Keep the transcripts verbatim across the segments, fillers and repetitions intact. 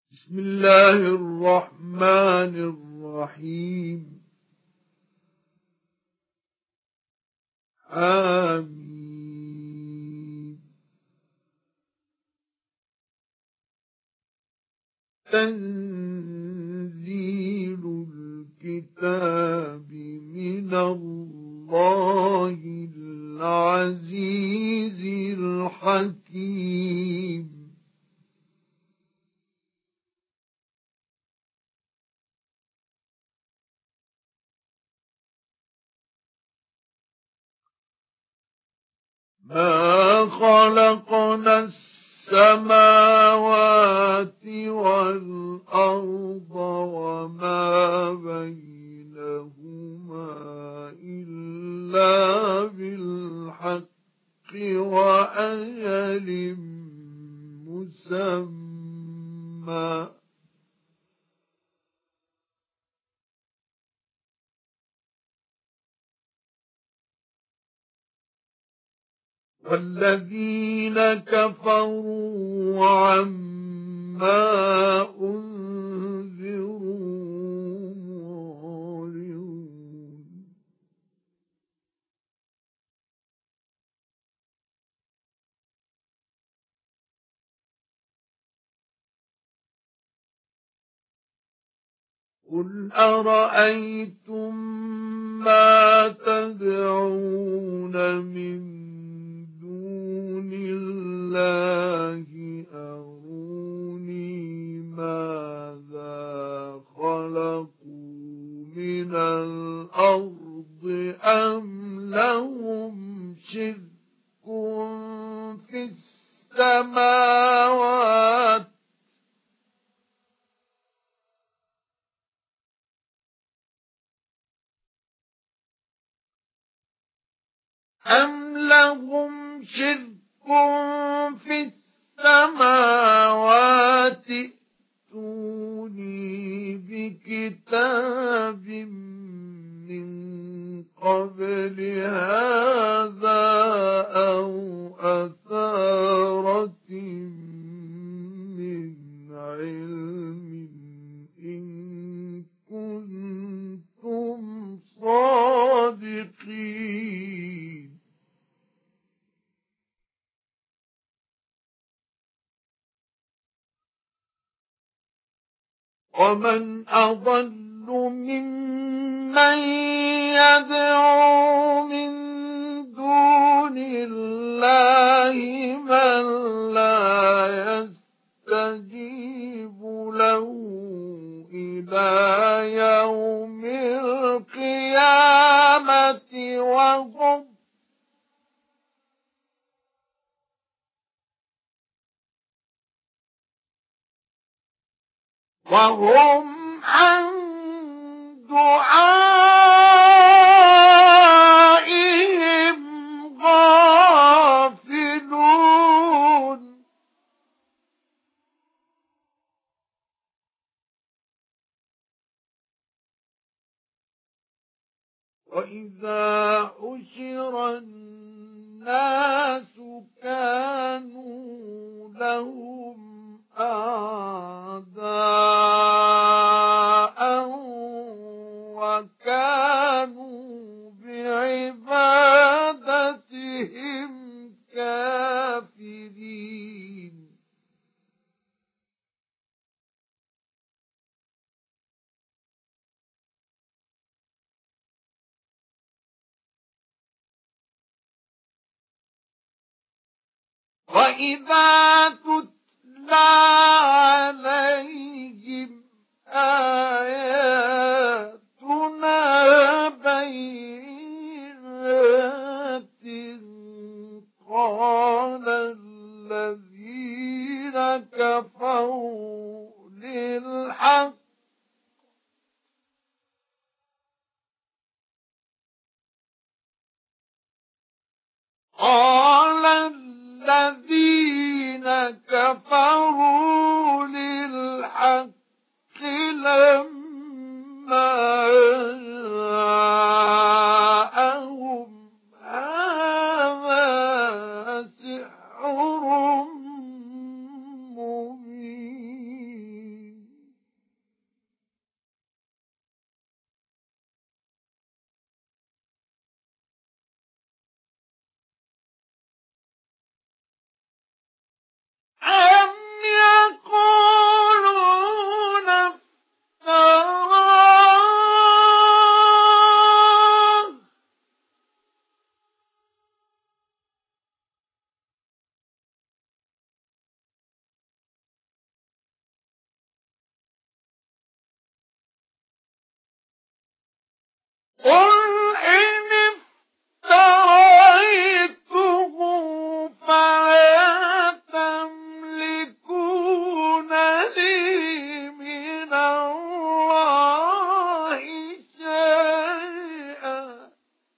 بسم الله الرحمن الرحيم. آمين. تنزيل الكتاب من الله العزيز الحكيم. ما خلقنا السماوات والأرض وما بينهما إلا بالحق وأجل مسمى. والذين كفروا عما أنذروا معرضون. قل أرأيتم ما تدعون من دون الله أروني ماذا خلقوا من الأرض أم لهم شرك في السماوات أم لهم شرك في السماوات ائتوني بكتاب من قبل هذا أو أثارة من علم إن كنتم صادقين. ومن أضل ممن يدعو من دون الله من لا يستجيب له إلى يوم القيامة وهم وهم عن دعائهم غافلون. وإذا حشر الناس كانوا لهم أعداء وكانوا بعبادتهم كافرين. وإذا تتلى عليهم آياتنا بينات قال الذين كفروا للحق قال الذين كفروا للحق لما جاءهم هذا سحر مبين. قل إن افتريته فلا تملكون لي من الله شيئا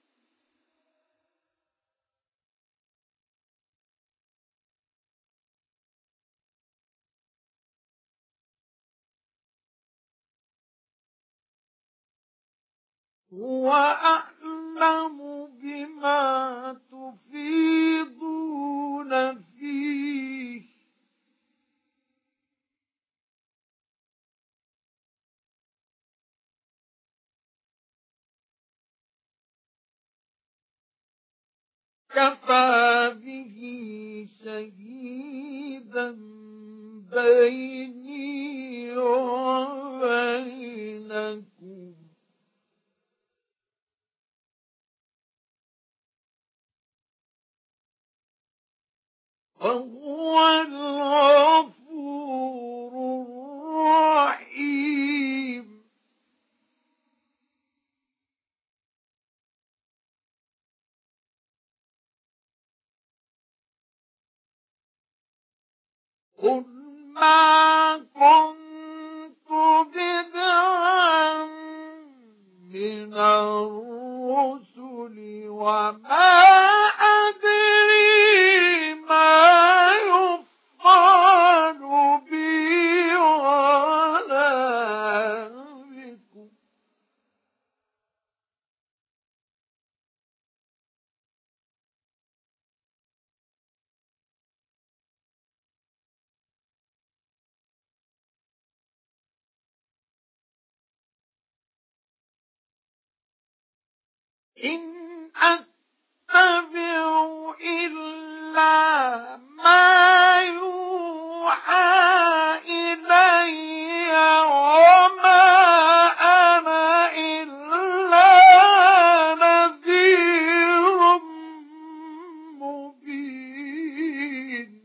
هو أعلم بما تفيضون فيه كفى به شهيدا بيني وبينكم وهو الغفور الرحيم قل ما كنت بدعا من الرسل وما أدري ما يفعل بي ولا بكم إن أتبع إلا ما يوحى إلي وما أنا إلا نذير مبين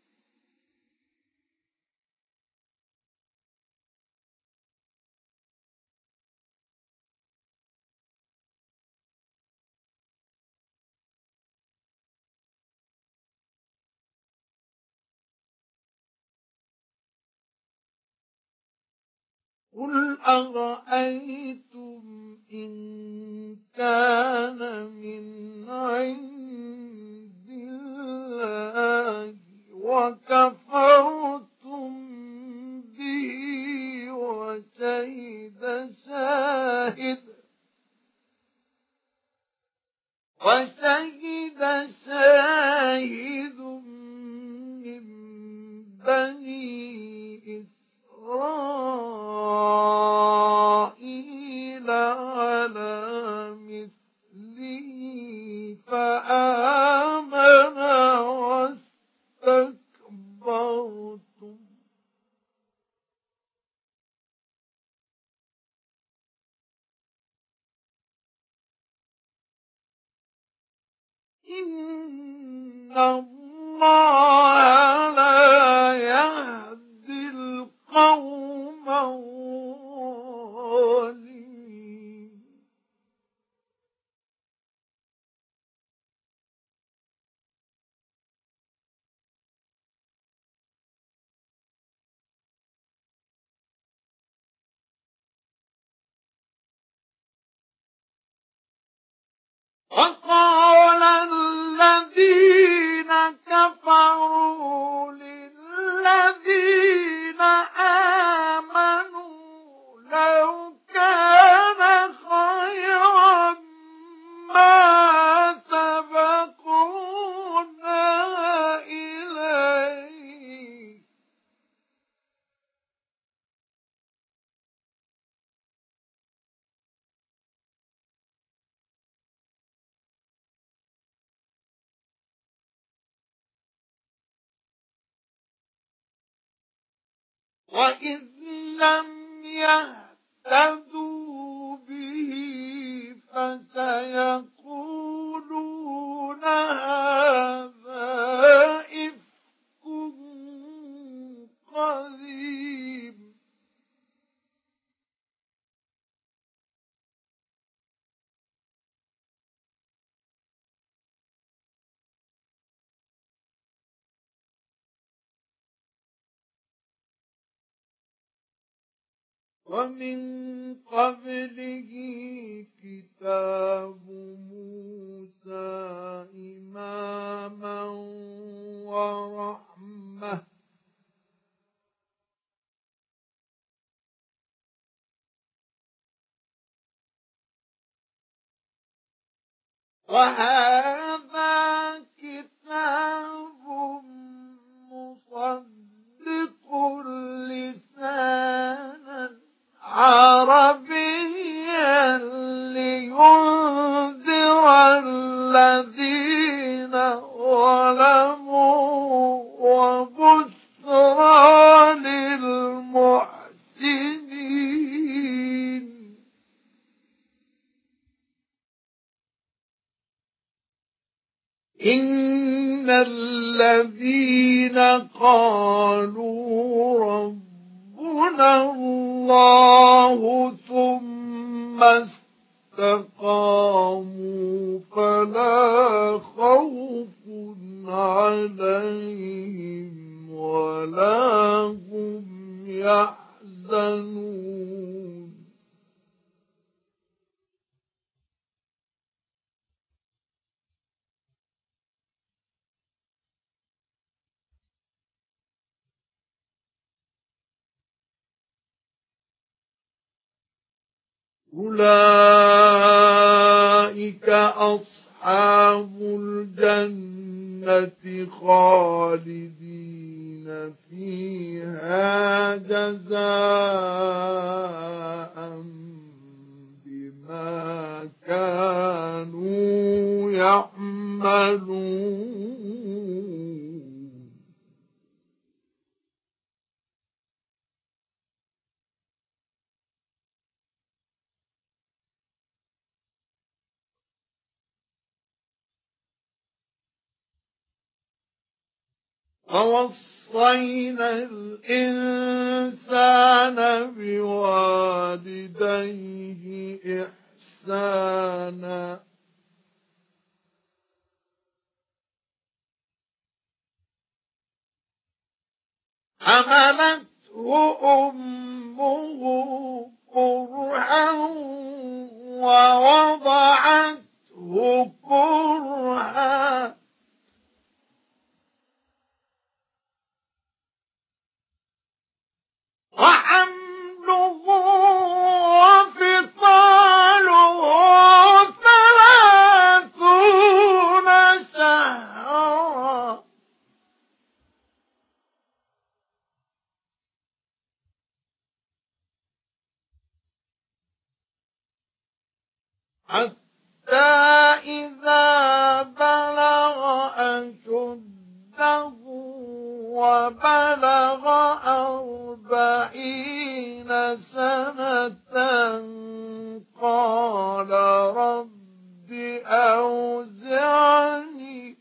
قل أرأيتم إن كان من عند الله وكفرتم به وشهد شاهد وشهد شاهد من بني إسرائيل على مثله فآمن واستكبرتم إن الله لا يهدي القوم الظالمين وقال الذين كفروا للذين آمنوا لو كان خيرا ما سبقونا إليه وإذ لم يهتدوا به فسيقولون هذا إفك قديم ومن قبله كتاب موسى إماما ورحمة وهذا كتاب مصدق لسانا عربيا لينذر الذين ظلموا وبشرى للمحسنين. إن الذين قالوا ربنا الله ثم استقاموا فلا خوف عليهم ولا هم يحزنون. أولئك أصحاب الجنة خالدين فيها جزاء بما كانوا يعملون. ووصينا الإنسان بوالديه إحسانا حملته أمه كرها ووضعته كرها وحمله وفصاله ثلاثون شهرا حتى إذا بلغ أشده وبلغ أربعين سنة قال رب أوزعني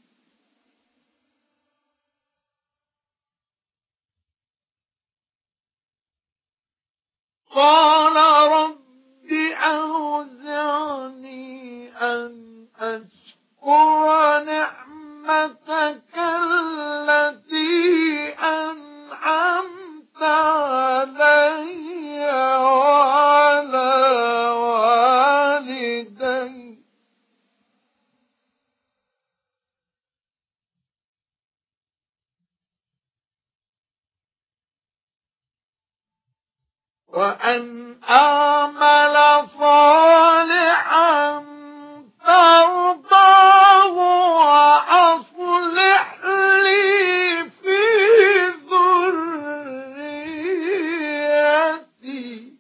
قال رب أوزعني أن أشكر نعمتك التي أنعمت علي وعلى والدي وأن أعمل صالحا ترضاه وأصلح لي في ذريتي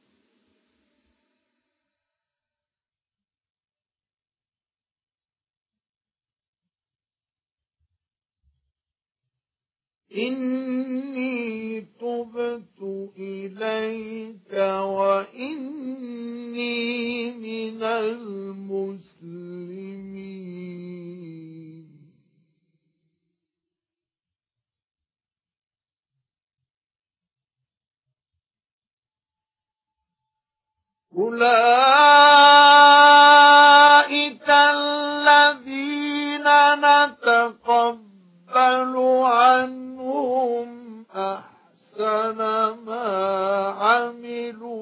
إني تبت إليك وإني من المسلمين. أولئك الذين نتقبل عنهم أحسن ما عملوا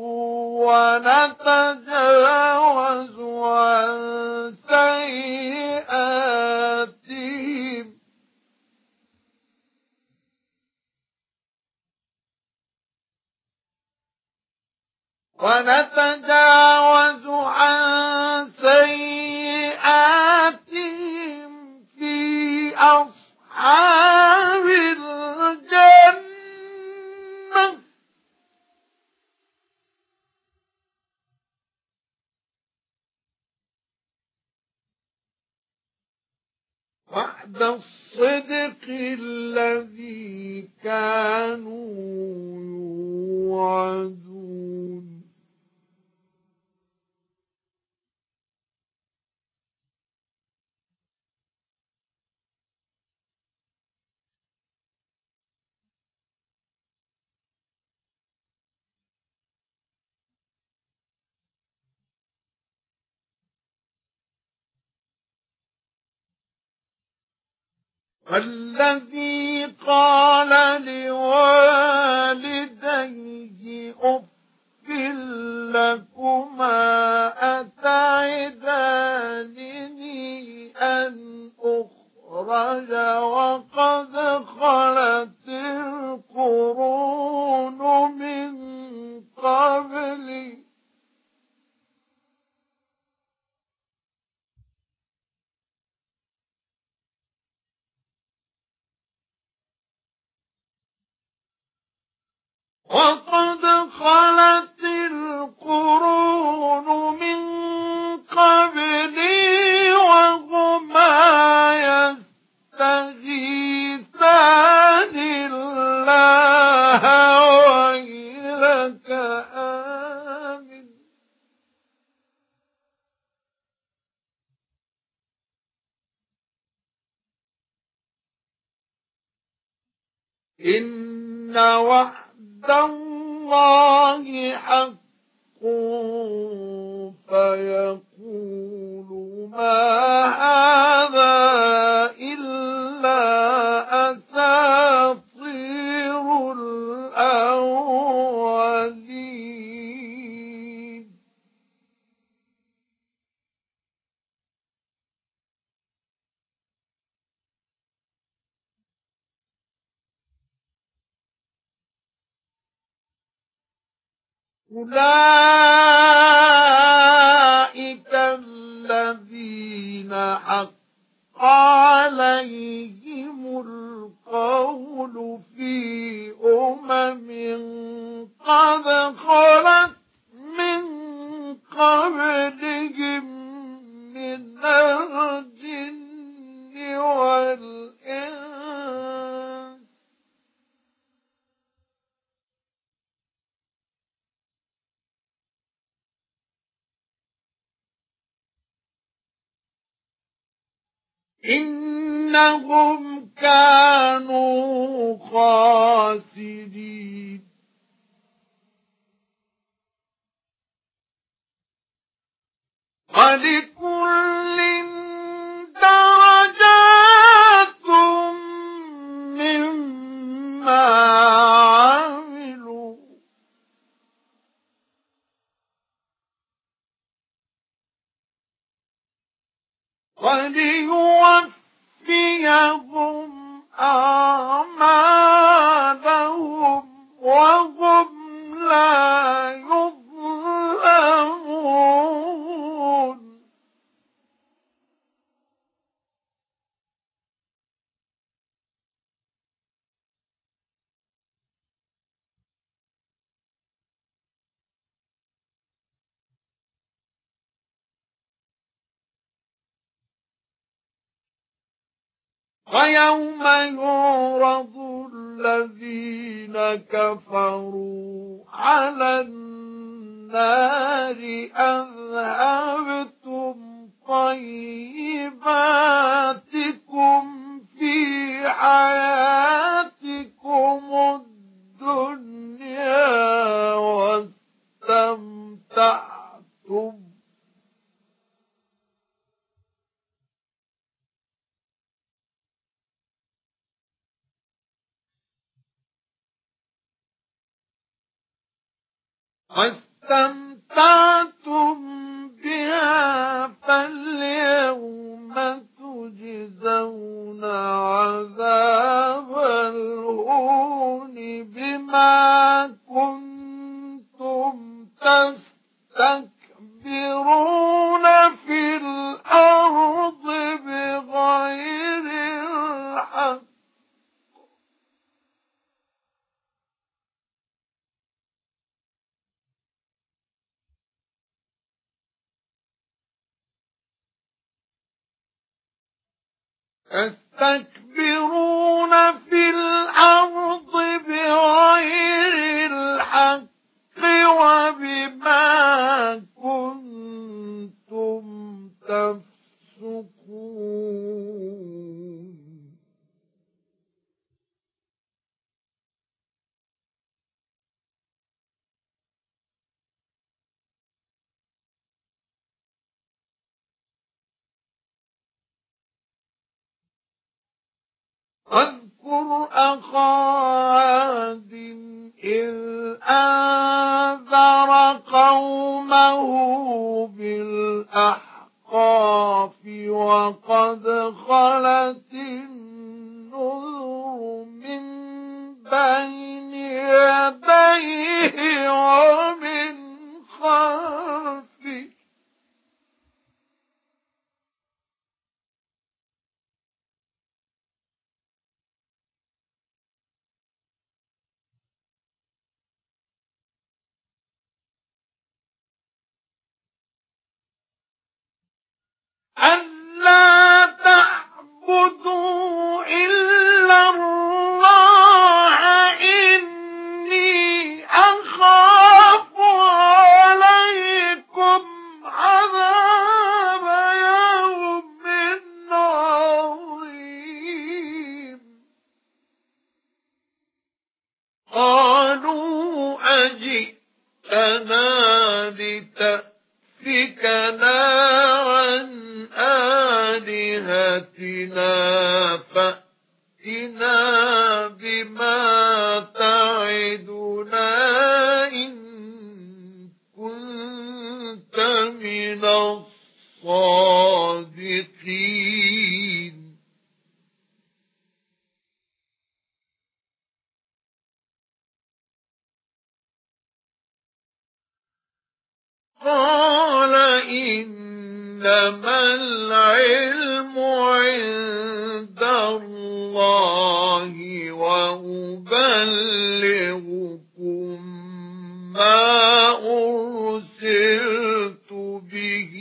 ونتجاوز عن سيئاتهم ونتجاوز عن سيئاتهم في أصحاب الجنة وعد الصدق الذي كانوا يوعدون. والذي قال لوالديه أف لكما أتعدانني أن أخرج وقد خلت القرون من قبلي وقد خلت القرون من قبلي وهما يستغيثان الله ويلك آمن إن وعد الله حق فيقول ما هذا إلا أساطير الأولين. أولئك الذين حق عليهم القول في أمم قد خلت من قبلهم من الجن والإنس إنهم كانوا خاسرين. ولكل درجات مما عملوا وليوفيهم أعمالهم وهم لا يظلمون. ويوم يعرض الذين كفروا على النار أذهبتم طيباتكم في حياتكم الدنيا واستمتعتم واستمتعتم اسْتَمْتَعْتُم بِهَا فَالْيَوْمَ تُجْزَوْنَ عَذَابَ الْهُونِ بِمَا كُنتُمْ تَسْتَكْبِرُونَ فِي الْأَرْضِ بِغَيْرِ الْحَقِّ تستكبرون في الأرض بغير الحق وبما كنتم تفسقون واذكر أخا عاد إذ أنذر قومه بالأحقاف وقد خلت النذر من بين يديه ومن خلفه ألا تعبدوا إلا الله إني أخاف عليكم عذاب يوم عظيم قالوا أجئتنا لتأفكنا عن آلهتنا فأتنا بما تعدنا إن كنت من الصادقين قال إنما العلم عند الله وأبلغكم ما أرسلت به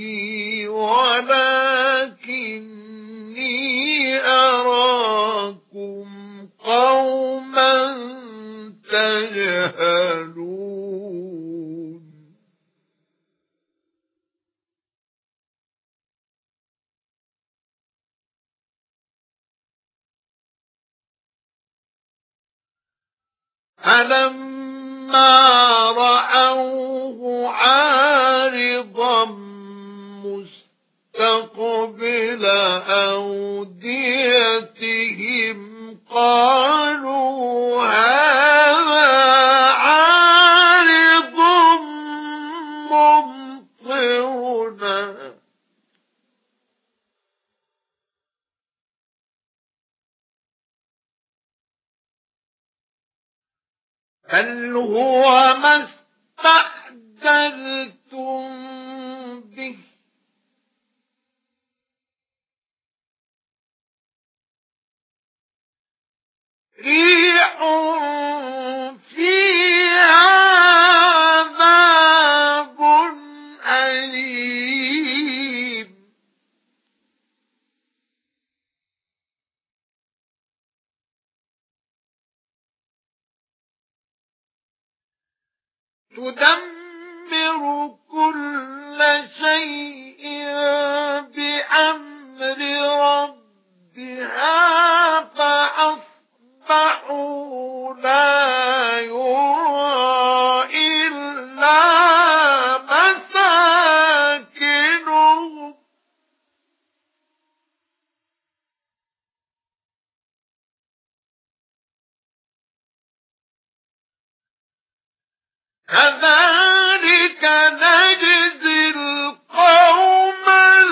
ولكني أراكم قوما تجهلون فلما رأوه عارضا مستقبل أوديتهم قالوا هذا عارض ممطرنا بل هو ما استعجلتم به ريح فيها عذاب أليم تدمر كل شيء بأمر ربها فأصبحوا لا يرى إلا مساكنهم كذلك كذلك نجزي القوم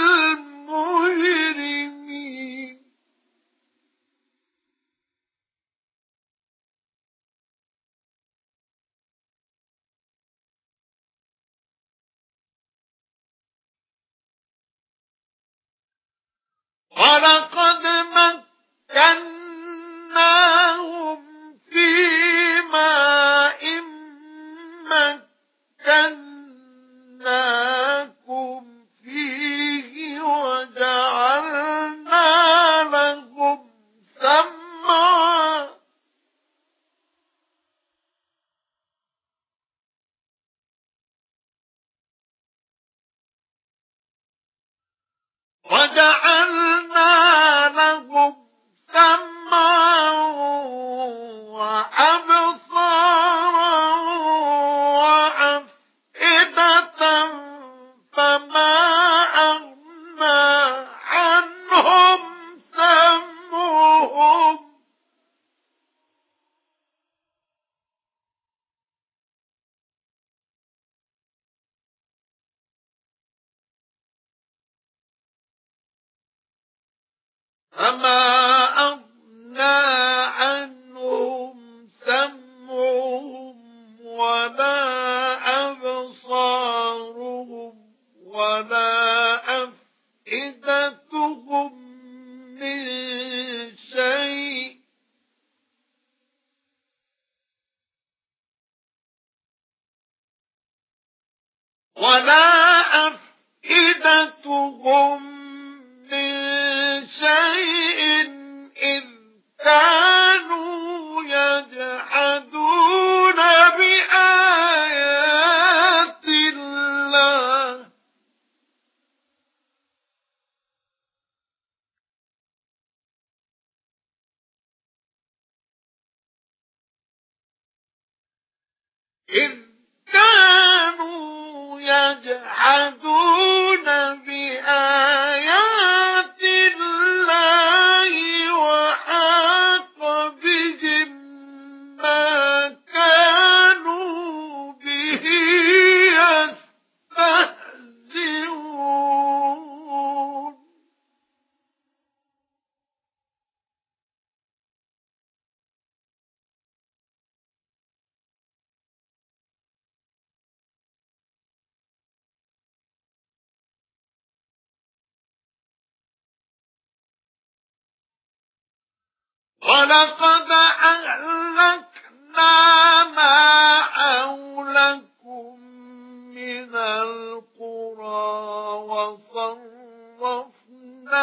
المجرمين. ولقد مكناهم في ماء مكناكم فيه وجعلنا لهم سمعا وجعلنا لهم سمعا وأبصارا وأفئدة فما أغنى عنهم سمعهم فما أغنى عنهم سمعهم ولا أبصارهم ولا أفئدتهم من شيء ولا أفئدتهم من شيء إذ كانوا يجحدون بآيات الله إذ كانوا يجحدون بآيات الله وحاق بهم ما كانوا به يستهزئون. ولقد أهلكنا ما حولكم من القرى وصرفنا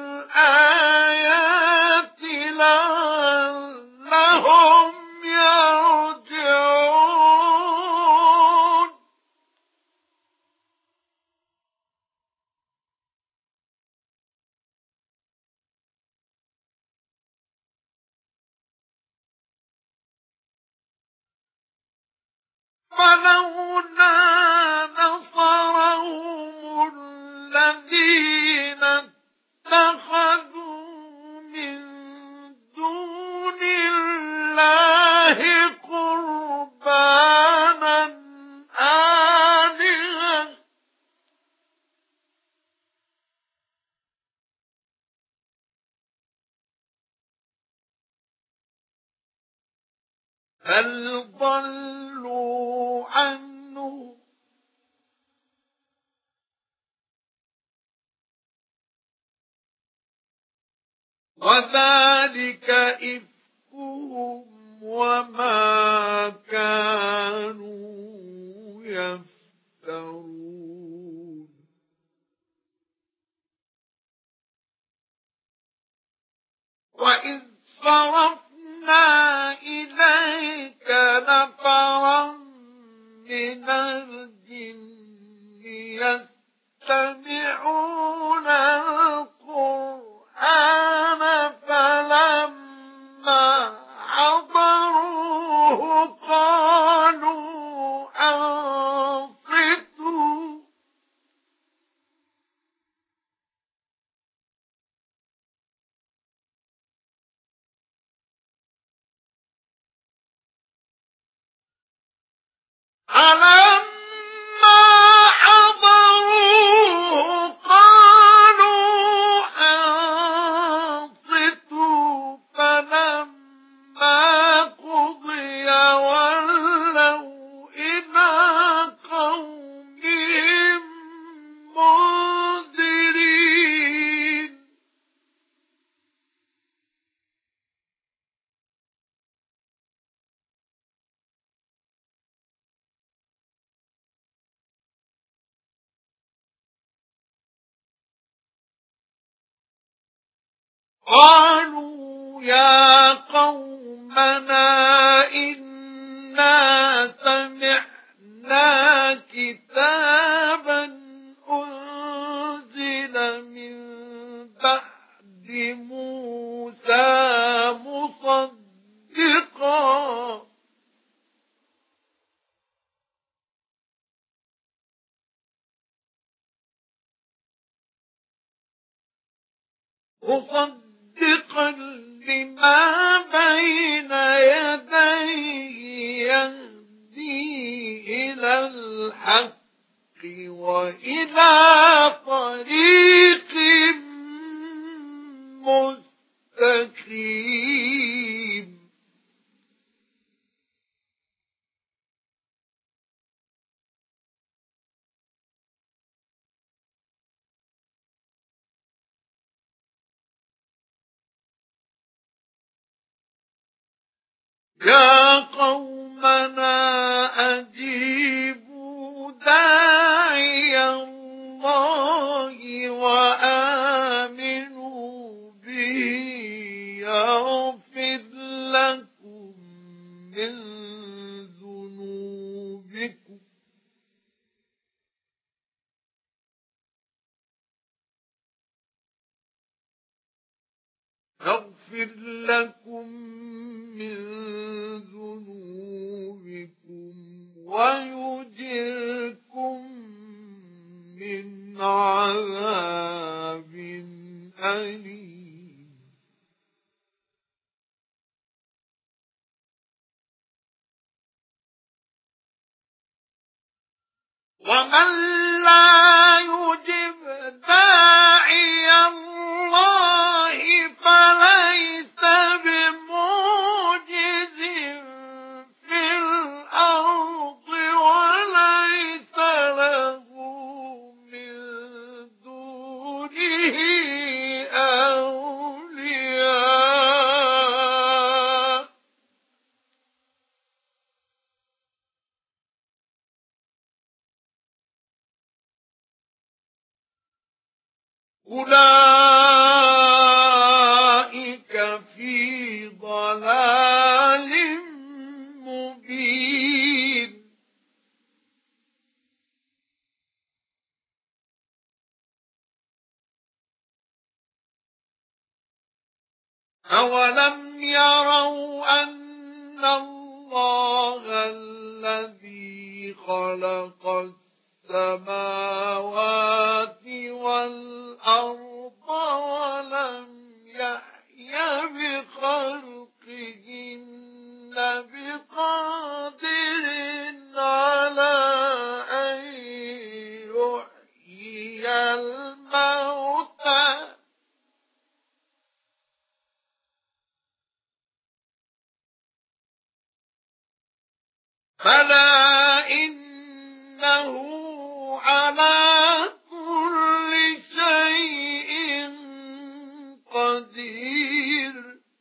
الآيات لعلهم يرجعون. فلولا نصرهم الذين اتخذوا من دون الله قربانا آلهة بل ضلوا عنه وذلك إفكهم وما كانوا يفترون. وإذ صرفنا إليك نفرا من الجن يستمعون القرآن فلما حضروه قالوا يا قومنا إنا سمعنا كتابا أنزل من بعد موسى مصدقا مصدقا لما بين يديه يهدي إلى الحق وإلى طريق مستقيم يا قومنا أجيبوا داعي الله وآمنوا به يغفر لكم من ذنوبكم يغفر لكم من ذنوبكم ويجركم من عذاب أليم ومن لا يجب داعي الله فليس بمعجز في الأرض وليس له من دونه أولياء أولئك في ضلال مبين أولم يروا أن الله الذي خلق السماوات والأرض ولم يحي بخلقهن بقادر على أن يحيي الموتى بلى إنه على كل شيء قدير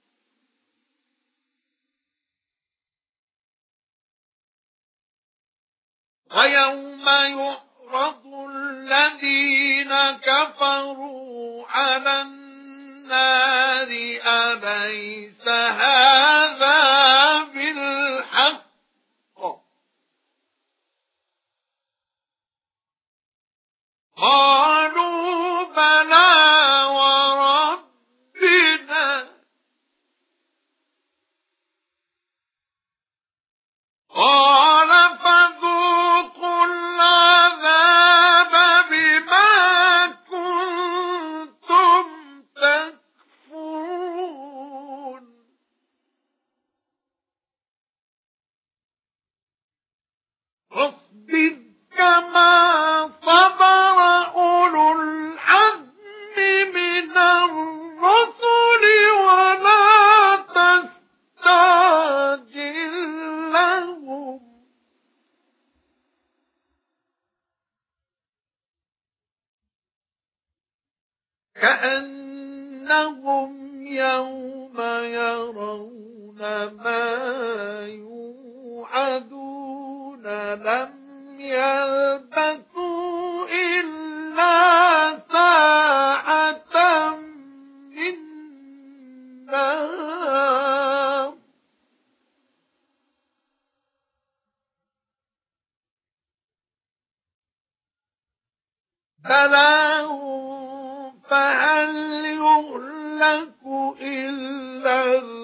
ويوم يعرض الذين كفروا على النار أليس هذا بالحق قالوا بلى وربنا قال فذوقوا العذاب بما كنتم تكفرون فاصبر كما صبر أولو العزم من الرسل ولا تستعجل لهم كأنهم يوم يرون ما يوعدون لم يلبثوا إلا ساعة من بلاغ فهل يهلك إلا